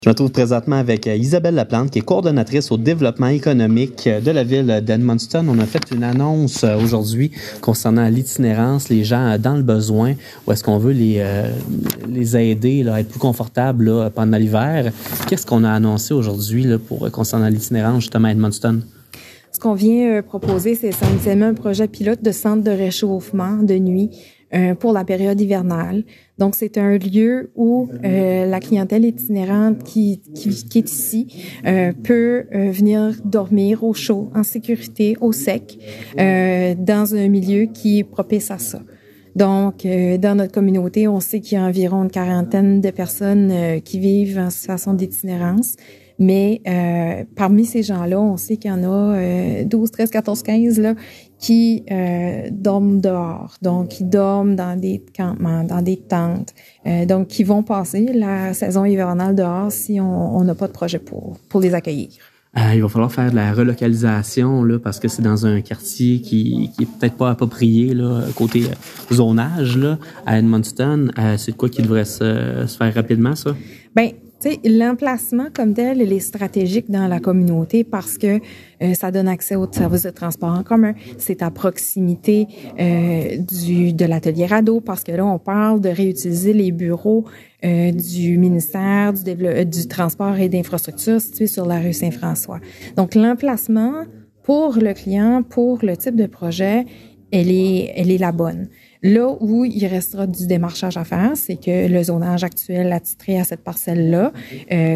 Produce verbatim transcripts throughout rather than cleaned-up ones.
Je me trouve présentement avec Isabelle Laplante, qui est coordonnatrice au développement économique de la ville d'Edmundston. On a fait une annonce aujourd'hui concernant l'itinérance, les gens dans le besoin, où est-ce qu'on veut les euh, les aider là, à être plus confortables là, pendant l'hiver. Qu'est-ce qu'on a annoncé aujourd'hui là, pour concernant l'itinérance justement à Edmundston? Ce qu'on vient euh, proposer, c'est essentiellement un projet pilote de centre de réchauffement de nuit euh, pour la période hivernale. Donc, c'est un lieu où euh, la clientèle itinérante qui, qui, qui est ici euh, peut euh, venir dormir au chaud, en sécurité, au sec, euh, dans un milieu qui est propice à ça. Donc, euh, dans notre communauté, on sait qu'il y a environ une quarantaine de personnes euh, qui vivent en situation d'itinérance. Mais euh, parmi ces gens-là, on sait qu'il y en a euh, douze, treize, quatorze, quinze là, qui euh, dorment dehors. Donc, qui dorment dans des campements, dans des tentes. Euh, donc, qui vont passer la saison hivernale dehors si on n'a pas de projet pour, pour les accueillir. Euh, il va falloir faire de la relocalisation là, parce que c'est dans un quartier qui, qui est peut-être pas approprié là, côté zonage là, à Edmundston. Euh, c'est de quoi qui devrait se, se faire rapidement, ça? Ben, tu sais, l'emplacement comme tel, il est stratégique dans la communauté parce que euh, ça donne accès aux services de transport en commun. C'est à proximité euh, du de l'atelier Rado parce que là, on parle de réutiliser les bureaux euh, du ministère du, dévelop- du Transport et d'Infrastructure situés sur la rue Saint-François. Donc, l'emplacement pour le client, pour le type de projet, elle est, elle est la bonne. Là où il restera du démarchage à faire, c'est que le zonage actuel attitré à cette parcelle-là, euh,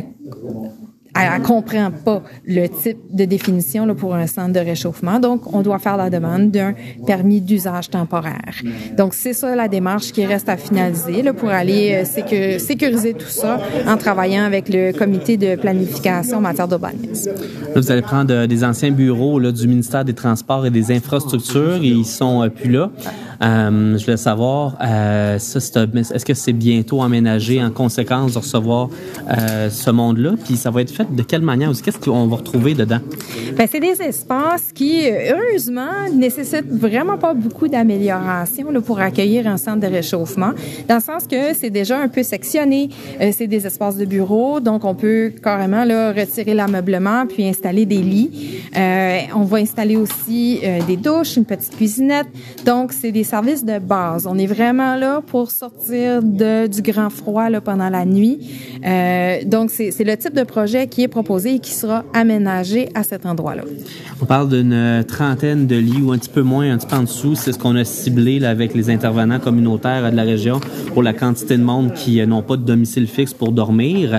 elle ne comprend pas le type de définition là, pour un centre de réchauffement. Donc, on doit faire la demande d'un permis d'usage temporaire. Donc, c'est ça la démarche qui reste à finaliser là, pour aller euh, sécur- sécuriser tout ça en travaillant avec le comité de planification en matière d'urbanisme. Là, vous allez prendre euh, des anciens bureaux là, du ministère des Transports et des Infrastructures et ils sont euh, plus là. Euh, je voulais savoir, euh, ça, c'est, est-ce que c'est bientôt aménagé en conséquence de recevoir euh, ce monde-là? Puis ça va être fait de quelle manière? Qu'est-ce qu'on va retrouver dedans? Bien, c'est des espaces qui, heureusement, nécessitent vraiment pas beaucoup d'amélioration là, pour accueillir un centre de réchauffement, dans le sens que c'est déjà un peu sectionné. Euh, c'est des espaces de bureau, donc on peut carrément là, retirer l'ameublement puis installer des lits. Euh, on va installer aussi euh, des douches, une petite cuisinette. Donc, c'est des services de base. On est vraiment là pour sortir de, du grand froid là, pendant la nuit. Euh, donc, c'est, c'est le type de projet qui est proposé et qui sera aménagé à cet endroit-là. On parle d'une trentaine de lits ou un petit peu moins, un petit peu en dessous. C'est ce qu'on a ciblé là, avec les intervenants communautaires de la région pour la quantité de monde qui n'ont pas de domicile fixe pour dormir.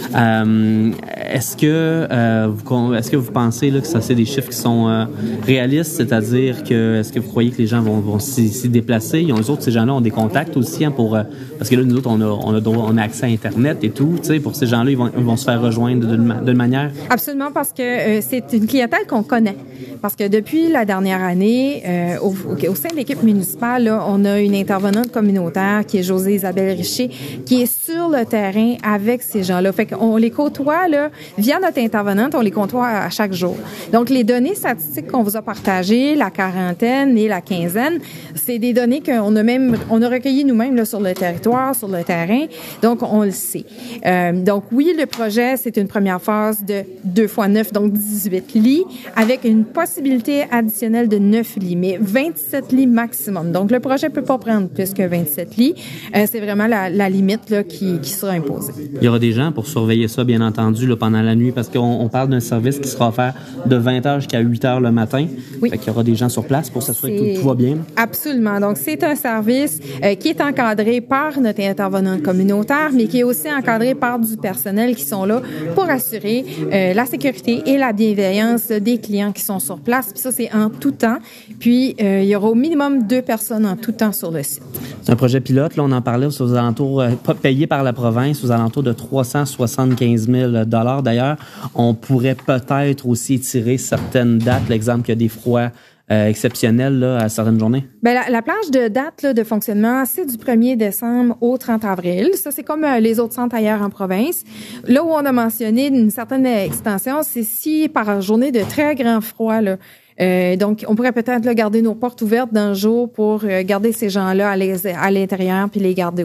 Euh, est-ce que euh, vous, est-ce que vous pensez là, que ça c'est des chiffres qui sont euh, réalistes, c'est-à-dire que est-ce que vous croyez que les gens vont, vont s'y, s'y déplacer? Ils ont, eux autres, ces gens-là ont des contacts aussi hein, pour euh, parce que là nous autres on a on a, on a accès à Internet et tout. Tu sais, pour ces gens-là ils vont ils vont se faire rejoindre d'une, d'une manière. Absolument, parce que euh, c'est une clientèle qu'on connaît. Parce que depuis la dernière année, euh, au, au, au sein de l'équipe municipale, là, on a une intervenante communautaire qui est Josée Isabelle Richer, qui est sur le terrain avec ces gens-là. Fait qu'on les côtoie, là, via notre intervenante, on les côtoie à chaque jour. Donc, les données statistiques qu'on vous a partagées, la quarantaine et la quinzaine, c'est des données qu'on a même, on a recueillies nous-mêmes là, sur le territoire, sur le terrain. Donc, on le sait. Euh, donc, oui, le projet, c'est une première phase de deux fois neuf, donc dix-huit lits, avec une possibilité additionnelle de neuf lits, mais vingt-sept lits maximum. Donc, le projet peut pas prendre plus que vingt-sept lits. Euh, c'est vraiment la, la limite là, qui, qui sera imposée. Il y aura des gens pour surveiller ça, bien entendu, là, pendant la nuit, parce qu'on on parle d'un service qui sera offert de vingt heures jusqu'à huit heures le matin. Oui. Fait qu'il y aura des gens sur place pour s'assurer que tout, tout va bien. Absolument. Donc, c'est un service euh, qui est encadré par notre intervenant communautaire, mais qui est aussi encadré par du personnel qui sont là pour assurer euh, la sécurité et la bienveillance des clients qui sont sur place. Puis ça, c'est en tout temps. Puis, euh, il y aura au minimum deux personnes en tout temps sur le site. C'est un projet pilote. Là, on en parlait aux alentours, euh, payé par la province, aux alentours de trois cent soixante-quinze mille dollars. D'ailleurs, on pourrait peut-être aussi étirer certaines dates. L'exemple qu'il y a des froids Euh, exceptionnel là, à certaines journées? Ben la, la plage de date là, de fonctionnement, c'est du premier décembre au trente avril. Ça, c'est comme euh, les autres centres ailleurs en province. Là où on a mentionné une certaine extension, c'est si par journée de très grand froid, là, Euh, donc, on pourrait peut-être là, garder nos portes ouvertes dans le jour pour euh, garder ces gens-là à, à l'intérieur puis les garder au chaud.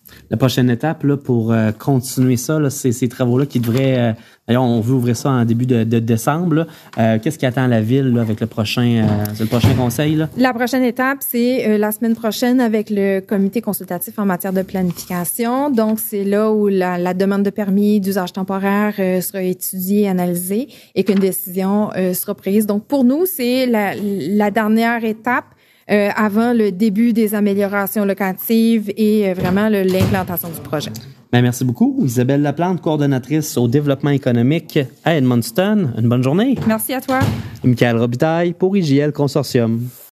La prochaine étape là, pour euh, continuer ça, là, c'est ces travaux-là qui devraient... Euh, d'ailleurs, on veut ouvrir ça en début de, de décembre. Là. Euh, qu'est-ce qui attend la Ville là, avec le prochain, euh, c'est le prochain conseil? Là? La prochaine étape, c'est euh, la semaine prochaine avec le comité consultatif en matière de planification. Donc, c'est là où la, la demande de permis d'usage temporaire euh, sera étudiée, analysée et qu'une décision euh, sera prise. Donc, pour nous, c'est la, la dernière étape Euh, avant le début des améliorations locatives et euh, vraiment le, l'implantation du projet. Bien, merci beaucoup. Isabelle Laplante, coordonnatrice au développement économique à Edmundston. Une bonne journée. Merci à toi. Michael Robitaille pour I J L Consortium.